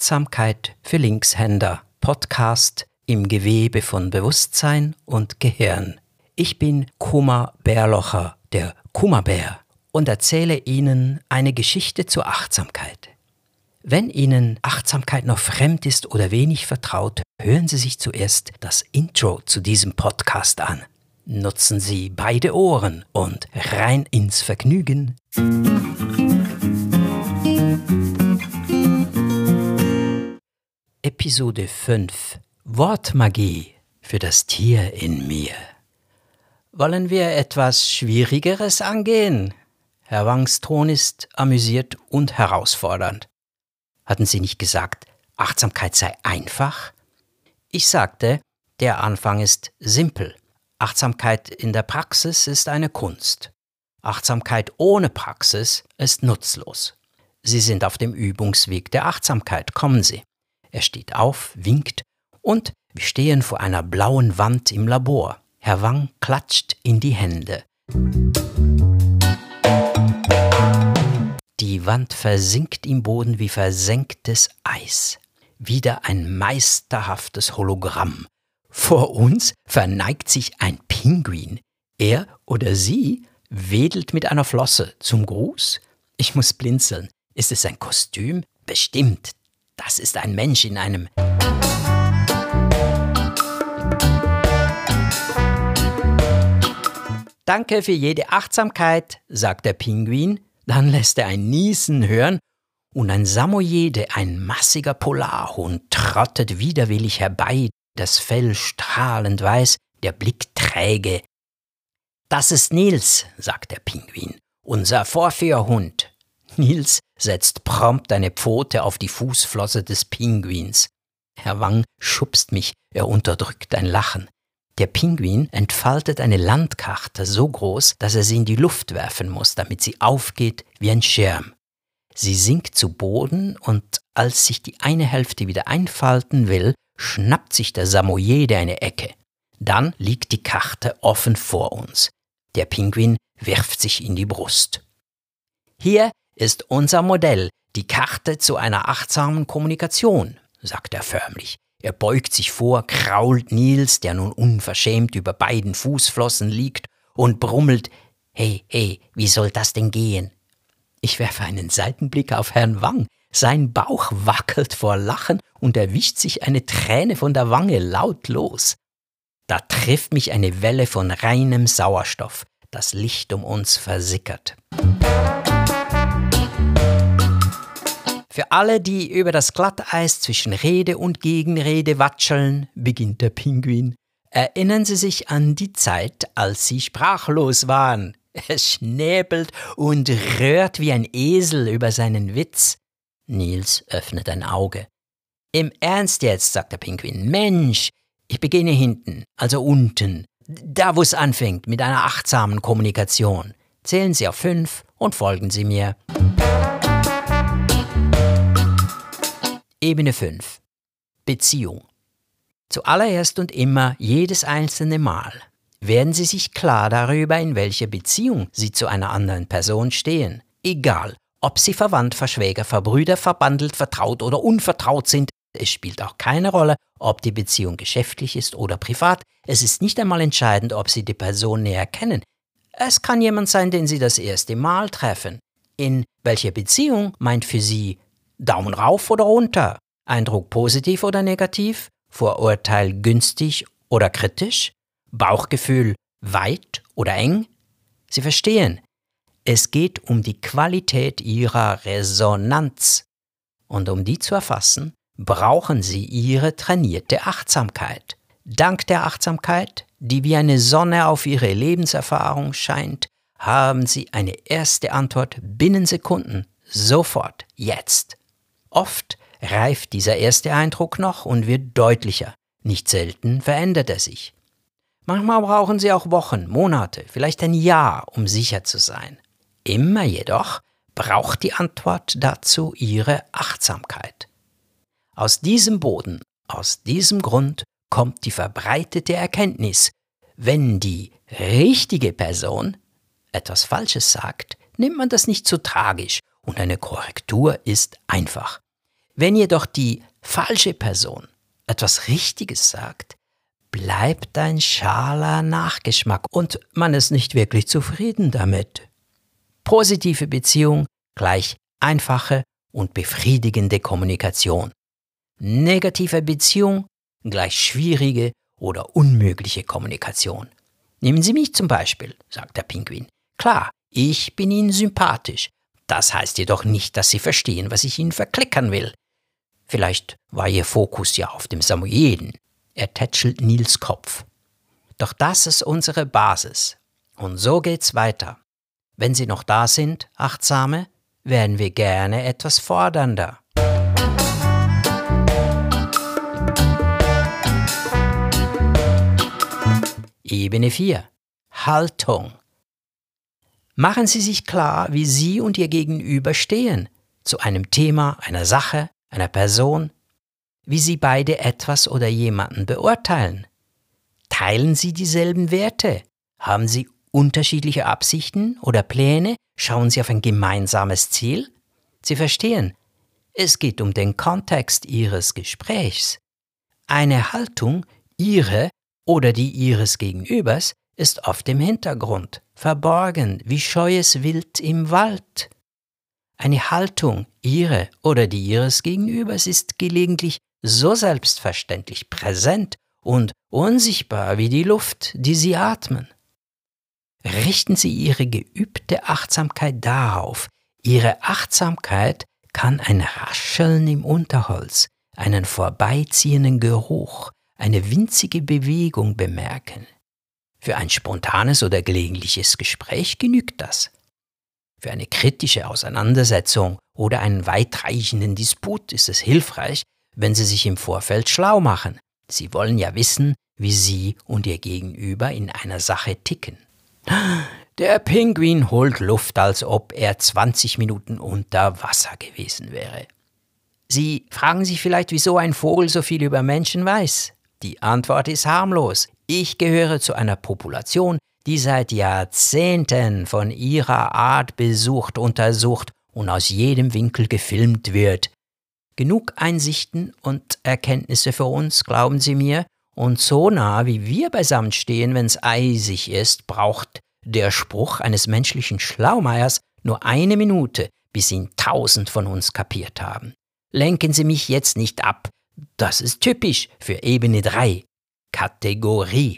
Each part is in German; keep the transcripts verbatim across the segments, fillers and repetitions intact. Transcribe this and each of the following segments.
Achtsamkeit für Linkshänder, Podcast im Gewebe von Bewusstsein und Gehirn. Ich bin Kuma Bärlocher, der Kumabär, und erzähle Ihnen eine Geschichte zur Achtsamkeit. Wenn Ihnen Achtsamkeit noch fremd ist oder wenig vertraut, hören Sie sich zuerst das Intro zu diesem Podcast an. Nutzen Sie beide Ohren und rein ins Vergnügen. Episode fünf. Wortmagie für das Tier in mir. Wollen wir etwas Schwierigeres angehen? Herr Wangs Ton ist amüsiert und herausfordernd. Hatten Sie nicht gesagt, Achtsamkeit sei einfach? Ich sagte, der Anfang ist simpel. Achtsamkeit in der Praxis ist eine Kunst. Achtsamkeit ohne Praxis ist nutzlos. Sie sind auf dem Übungsweg der Achtsamkeit. Kommen Sie. Er steht auf, winkt und wir stehen vor einer blauen Wand im Labor. Herr Wang klatscht in die Hände. Die Wand versinkt im Boden wie versenktes Eis. Wieder ein meisterhaftes Hologramm. Vor uns verneigt sich ein Pinguin. Er oder sie wedelt mit einer Flosse zum Gruß. Ich muss blinzeln. Ist es ein Kostüm? Bestimmt. Das ist ein Mensch in einem... Danke für jede Achtsamkeit, sagt der Pinguin. Dann lässt er ein Niesen hören und ein Samoyede, ein massiger Polarhund, trottet widerwillig herbei, das Fell strahlend weiß, der Blick träge. Das ist Nils, sagt der Pinguin, unser Vorführhund. Nils setzt prompt eine Pfote auf die Fußflosse des Pinguins. Herr Wang schubst mich, er unterdrückt ein Lachen. Der Pinguin entfaltet eine Landkarte so groß, dass er sie in die Luft werfen muss, damit sie aufgeht wie ein Schirm. Sie sinkt zu Boden und als sich die eine Hälfte wieder einfalten will, schnappt sich der Samoyede eine Ecke. Dann liegt die Karte offen vor uns. Der Pinguin wirft sich in die Brust. Hier ist unser Modell, die Karte zu einer achtsamen Kommunikation, sagt er förmlich. Er beugt sich vor, krault Nils, der nun unverschämt über beiden Fußflossen liegt, und brummelt, »Hey, hey, wie soll das denn gehen?« Ich werfe einen Seitenblick auf Herrn Wang. Sein Bauch wackelt vor Lachen und er wischt sich eine Träne von der Wange lautlos. Da trifft mich eine Welle von reinem Sauerstoff. Das Licht um uns versickert. Für alle, die über das Glatteis zwischen Rede und Gegenrede watscheln, beginnt der Pinguin, erinnern Sie sich an die Zeit, als Sie sprachlos waren. Er schnäbelt und röhrt wie ein Esel über seinen Witz. Nils öffnet ein Auge. Im Ernst jetzt, sagt der Pinguin, Mensch, ich beginne hinten, also unten, da wo es anfängt mit einer achtsamen Kommunikation. Zählen Sie auf fünf und folgen Sie mir. Ebene fünf. Beziehung. Zuallererst und immer, jedes einzelne Mal, werden Sie sich klar darüber, in welcher Beziehung Sie zu einer anderen Person stehen. Egal, ob Sie verwandt, verschwäger, verbrüder, verbandelt, vertraut oder unvertraut sind, es spielt auch keine Rolle, ob die Beziehung geschäftlich ist oder privat. Es ist nicht einmal entscheidend, ob Sie die Person näher kennen. Es kann jemand sein, den Sie das erste Mal treffen. In welcher Beziehung meint für Sie Daumen rauf oder runter? Eindruck positiv oder negativ? Vorurteil günstig oder kritisch? Bauchgefühl weit oder eng? Sie verstehen, es geht um die Qualität Ihrer Resonanz. Und um die zu erfassen, brauchen Sie Ihre trainierte Achtsamkeit. Dank der Achtsamkeit, die wie eine Sonne auf Ihre Lebenserfahrung scheint, haben Sie eine erste Antwort binnen Sekunden, sofort, jetzt. Oft reift dieser erste Eindruck noch und wird deutlicher. Nicht selten verändert er sich. Manchmal brauchen Sie auch Wochen, Monate, vielleicht ein Jahr, um sicher zu sein. Immer jedoch braucht die Antwort dazu Ihre Achtsamkeit. Aus diesem Boden, aus diesem Grund kommt die verbreitete Erkenntnis, wenn die richtige Person etwas Falsches sagt, nimmt man das nicht so tragisch und eine Korrektur ist einfach. Wenn jedoch die falsche Person etwas Richtiges sagt, bleibt ein schaler Nachgeschmack und man ist nicht wirklich zufrieden damit. Positive Beziehung gleich einfache und befriedigende Kommunikation. Negative Beziehung gleich schwierige oder unmögliche Kommunikation. Nehmen Sie mich zum Beispiel, sagt der Pinguin. Klar, ich bin Ihnen sympathisch. Das heißt jedoch nicht, dass Sie verstehen, was ich Ihnen verklickern will. Vielleicht war Ihr Fokus ja auf dem Samoyeden. Er tätschelt Nils Kopf. Doch das ist unsere Basis. Und so geht's weiter. Wenn Sie noch da sind, Achtsame, werden wir gerne etwas fordernder. Ebene vier. Haltung. Machen Sie sich klar, wie Sie und Ihr Gegenüber stehen, zu einem Thema, einer Sache, einer Person, wie Sie beide etwas oder jemanden beurteilen. Teilen Sie dieselben Werte? Haben Sie unterschiedliche Absichten oder Pläne? Schauen Sie auf ein gemeinsames Ziel? Sie verstehen, es geht um den Kontext Ihres Gesprächs. Eine Haltung, Ihre oder die Ihres Gegenübers, ist oft im Hintergrund, verborgen wie scheues Wild im Wald. Eine Haltung, Ihre oder die Ihres Gegenübers, ist gelegentlich so selbstverständlich präsent und unsichtbar wie die Luft, die Sie atmen. Richten Sie Ihre geübte Achtsamkeit darauf. Ihre Achtsamkeit kann ein Rascheln im Unterholz, einen vorbeiziehenden Geruch, eine winzige Bewegung bemerken. Für ein spontanes oder gelegentliches Gespräch genügt das. Für eine kritische Auseinandersetzung oder einen weitreichenden Disput ist es hilfreich, wenn Sie sich im Vorfeld schlau machen. Sie wollen ja wissen, wie Sie und Ihr Gegenüber in einer Sache ticken. Der Pinguin holt Luft, als ob er zwanzig Minuten unter Wasser gewesen wäre. Sie fragen sich vielleicht, wieso ein Vogel so viel über Menschen weiß. Die Antwort ist harmlos. Ich gehöre zu einer Population, die seit Jahrzehnten von ihrer Art besucht, untersucht und aus jedem Winkel gefilmt wird. Genug Einsichten und Erkenntnisse für uns, glauben Sie mir, und so nah wie wir beisammen stehen, wenn's eisig ist, braucht der Spruch eines menschlichen Schlaumeiers nur eine Minute, bis ihn tausend von uns kapiert haben. Lenken Sie mich jetzt nicht ab. Das ist typisch für Ebene drei. Kategorie.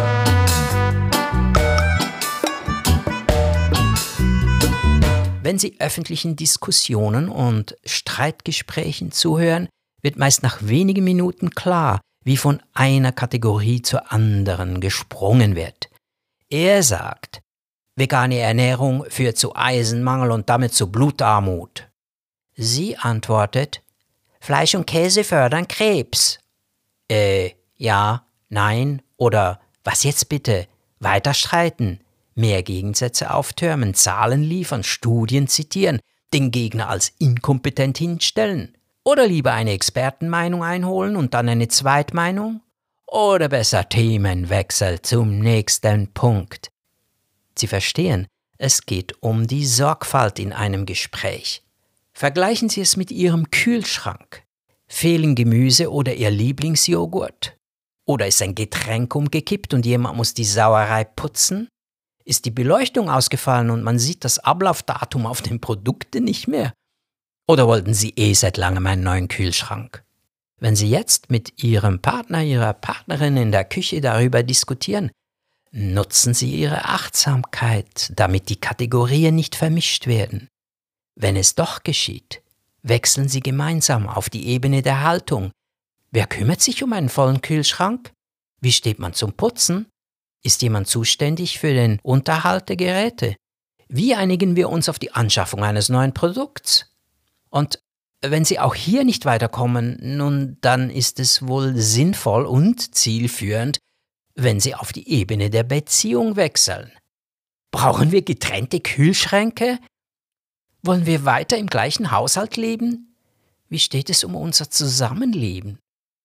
Wenn Sie öffentlichen Diskussionen und Streitgesprächen zuhören, wird meist nach wenigen Minuten klar, wie von einer Kategorie zur anderen gesprungen wird. Er sagt, vegane Ernährung führt zu Eisenmangel und damit zu Blutarmut. Sie antwortet, Fleisch und Käse fördern Krebs. Äh, ja, nein oder was jetzt bitte? Weiter streiten, mehr Gegensätze auftürmen, Zahlen liefern, Studien zitieren, den Gegner als inkompetent hinstellen. Oder lieber eine Expertenmeinung einholen und dann eine Zweitmeinung? Oder besser Themenwechsel zum nächsten Punkt. Sie verstehen, es geht um die Sorgfalt in einem Gespräch. Vergleichen Sie es mit Ihrem Kühlschrank. Fehlen Gemüse oder Ihr Lieblingsjoghurt? Oder ist ein Getränk umgekippt und jemand muss die Sauerei putzen? Ist die Beleuchtung ausgefallen und man sieht das Ablaufdatum auf den Produkten nicht mehr? Oder wollten Sie eh seit langem einen neuen Kühlschrank? Wenn Sie jetzt mit Ihrem Partner, Ihrer Partnerin in der Küche darüber diskutieren, nutzen Sie Ihre Achtsamkeit, damit die Kategorien nicht vermischt werden. Wenn es doch geschieht, wechseln Sie gemeinsam auf die Ebene der Haltung. Wer kümmert sich um einen vollen Kühlschrank? Wie steht man zum Putzen? Ist jemand zuständig für den Unterhalt der Geräte? Wie einigen wir uns auf die Anschaffung eines neuen Produkts? Und wenn Sie auch hier nicht weiterkommen, nun, dann ist es wohl sinnvoll und zielführend, wenn Sie auf die Ebene der Beziehung wechseln. Brauchen wir getrennte Kühlschränke? Wollen wir weiter im gleichen Haushalt leben? Wie steht es um unser Zusammenleben?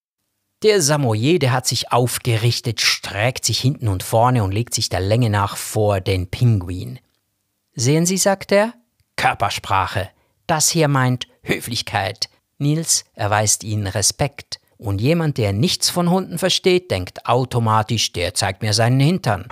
Der Samoyede hat sich aufgerichtet, streckt sich hinten und vorne und legt sich der Länge nach vor den Pinguin. Sehen Sie, sagt er, Körpersprache. Das hier meint Höflichkeit. Nils erweist ihnen Respekt. Und jemand, der nichts von Hunden versteht, denkt automatisch, der zeigt mir seinen Hintern.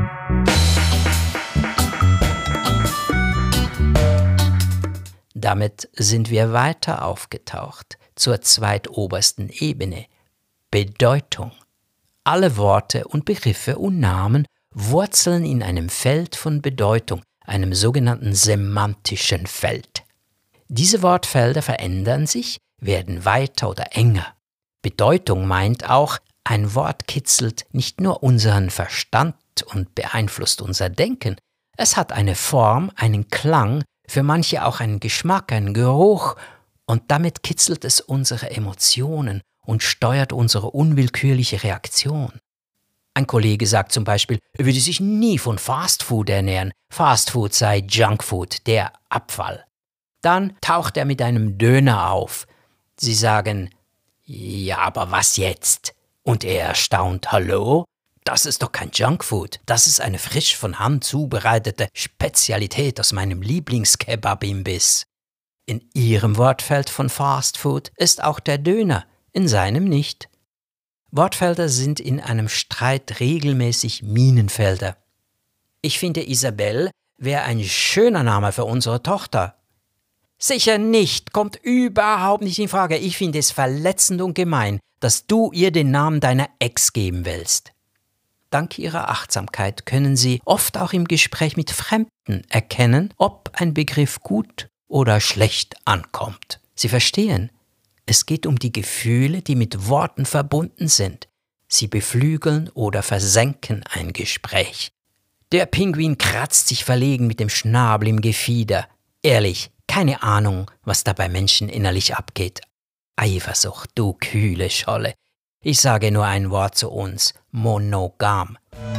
Damit sind wir weiter aufgetaucht zur zweitobersten Ebene, Bedeutung. Alle Worte und Begriffe und Namen wurzeln in einem Feld von Bedeutung, einem sogenannten semantischen Feld. Diese Wortfelder verändern sich, werden weiter oder enger. Bedeutung meint auch, ein Wort kitzelt nicht nur unseren Verstand und beeinflusst unser Denken, es hat eine Form, einen Klang, für manche auch einen Geschmack, einen Geruch, und damit kitzelt es unsere Emotionen und steuert unsere unwillkürliche Reaktion. Ein Kollege sagt zum Beispiel, er würde sich nie von Fastfood ernähren, Fastfood sei Junkfood, der Abfall. Dann taucht er mit einem Döner auf. Sie sagen, ja, aber was jetzt? Und er erstaunt, hallo? Das ist doch kein Junkfood, das ist eine frisch von Hand zubereitete Spezialität aus meinem Lieblingskebab-Imbiss. In Ihrem Wortfeld von Fastfood ist auch der Döner, in seinem nicht. Wortfelder sind in einem Streit regelmäßig Minenfelder. Ich finde, Isabelle wäre ein schöner Name für unsere Tochter. Sicher nicht, kommt überhaupt nicht in Frage. Ich finde es verletzend und gemein, dass du ihr den Namen deiner Ex geben willst. Dank ihrer Achtsamkeit können Sie oft auch im Gespräch mit Fremden erkennen, ob ein Begriff gut oder schlecht ankommt. Sie verstehen, es geht um die Gefühle, die mit Worten verbunden sind. Sie beflügeln oder versenken ein Gespräch. Der Pinguin kratzt sich verlegen mit dem Schnabel im Gefieder. Ehrlich, keine Ahnung, was da bei Menschen innerlich abgeht. Eifersucht, du kühle Scholle. Ich sage nur ein Wort zu uns, monogam.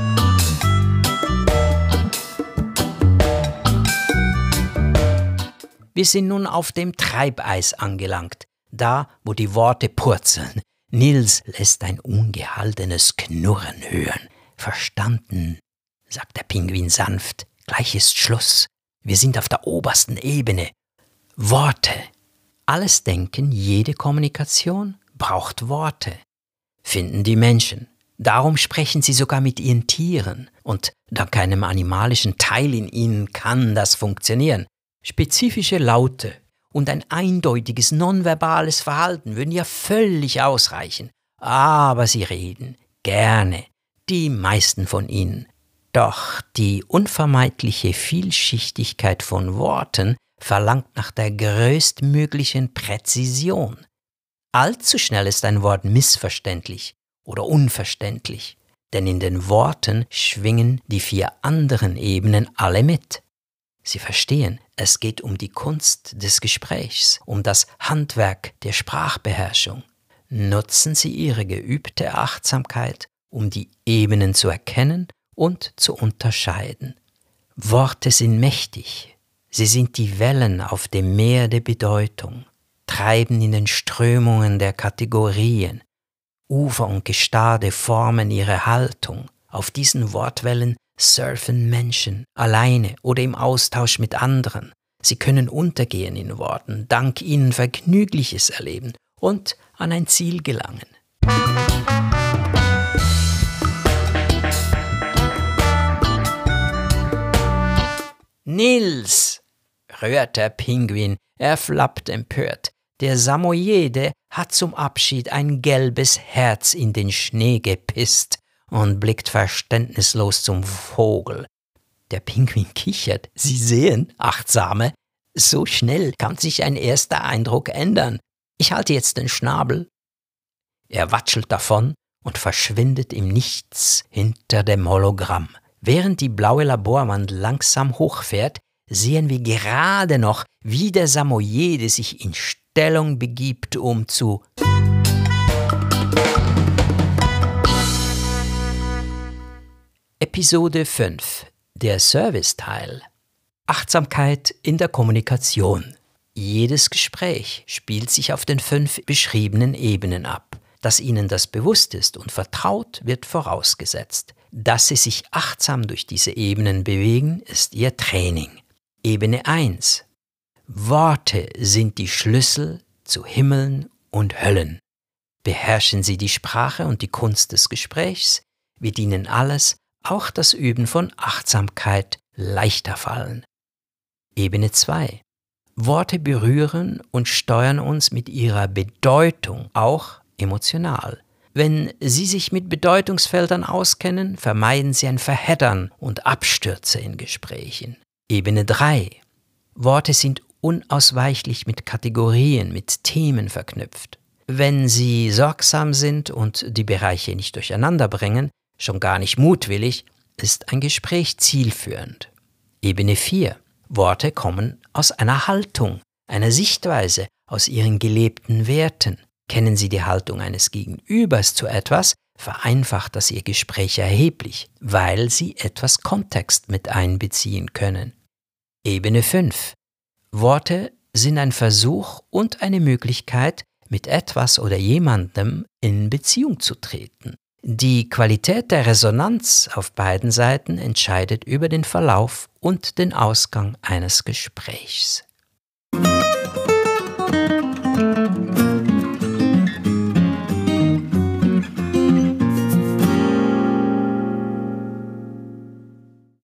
Wir sind nun auf dem Treibeis angelangt, da, wo die Worte purzeln. Nils lässt ein ungehaltenes Knurren hören. Verstanden, sagt der Pinguin sanft. Gleich ist Schluss. Wir sind auf der obersten Ebene. Worte. Alles Denken, jede Kommunikation braucht Worte. Finden die Menschen. Darum sprechen sie sogar mit ihren Tieren. Und dank einem animalischen Teil in ihnen kann das funktionieren. Spezifische Laute und ein eindeutiges nonverbales Verhalten würden ja völlig ausreichen. Aber sie reden. Gerne. Die meisten von ihnen. Doch die unvermeidliche Vielschichtigkeit von Worten verlangt nach der größtmöglichen Präzision. Allzu schnell ist ein Wort missverständlich oder unverständlich, denn in den Worten schwingen die vier anderen Ebenen alle mit. Sie verstehen, es geht um die Kunst des Gesprächs, um das Handwerk der Sprachbeherrschung. Nutzen Sie Ihre geübte Achtsamkeit, um die Ebenen zu erkennen und zu unterscheiden. Worte sind mächtig. Sie sind die Wellen auf dem Meer der Bedeutung, treiben in den Strömungen der Kategorien. Ufer und Gestade formen ihre Haltung. Auf diesen Wortwellen surfen Menschen, alleine oder im Austausch mit anderen. Sie können untergehen in Worten, dank ihnen Vergnügliches erleben und an ein Ziel gelangen. Nils, rührt der Pinguin, er flappt empört. Der Samoyede hat zum Abschied ein gelbes Herz in den Schnee gepisst und blickt verständnislos zum Vogel. Der Pinguin kichert. Sie sehen, Achtsame, so schnell kann sich ein erster Eindruck ändern. Ich halte jetzt den Schnabel. Er watschelt davon und verschwindet im Nichts hinter dem Hologramm. Während die blaue Laborwand langsam hochfährt, sehen wir gerade noch, wie der Samoyede sich in Stellung begibt, um zu Episode fünf. Der Serviceteil. Achtsamkeit in der Kommunikation. Jedes Gespräch spielt sich auf den fünf beschriebenen Ebenen ab. Dass Ihnen das bewusst ist und vertraut, wird vorausgesetzt. Dass Sie sich achtsam durch diese Ebenen bewegen, ist Ihr Training. Ebene eins. Worte sind die Schlüssel, zu Himmeln und Höllen. Beherrschen Sie die Sprache und die Kunst des Gesprächs, wird Ihnen alles, auch das Üben von Achtsamkeit, leichter fallen. Ebene zwei. Worte berühren und steuern uns mit ihrer Bedeutung, auch emotional. Wenn Sie sich mit Bedeutungsfeldern auskennen, vermeiden Sie ein Verheddern und Abstürze in Gesprächen. Ebene drei. Worte sind unausweichlich mit Kategorien, mit Themen verknüpft. Wenn Sie sorgsam sind und die Bereiche nicht durcheinander bringen, schon gar nicht mutwillig, ist ein Gespräch zielführend. Ebene vier. Worte kommen aus einer Haltung, einer Sichtweise, aus Ihren gelebten Werten. Kennen Sie die Haltung eines Gegenübers zu etwas, vereinfacht das Ihr Gespräch erheblich, weil Sie etwas Kontext mit einbeziehen können. Ebene fünf. Worte sind ein Versuch und eine Möglichkeit, mit etwas oder jemandem in Beziehung zu treten. Die Qualität der Resonanz auf beiden Seiten entscheidet über den Verlauf und den Ausgang eines Gesprächs.